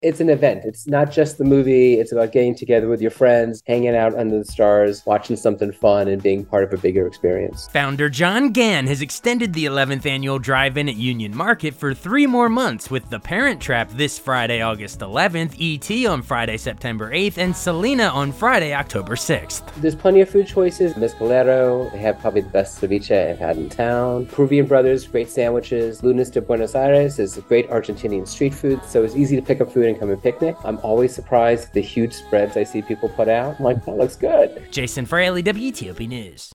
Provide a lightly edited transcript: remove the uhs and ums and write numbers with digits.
It's an event. It's not just the movie. It's about getting together with your friends, hanging out under the stars, watching something fun, and being part of a bigger experience. Founder John Gann has extended the 11th annual drive-in at Union Market for 3 more months with The Parent Trap this Friday, August 11th, E.T. on Friday, September 8th, and Selena on Friday, October 6th. There's plenty of food choices. Mezcalero, they have probably the best ceviche I've had in town. Peruvian Brothers, great sandwiches. Lunes de Buenos Aires is great Argentinian street food, so it's easy to pick up food and come and picnic. I'm always surprised at the huge spreads I see people put out. I'm like, that looks good. Jason Fraley, WTOP News.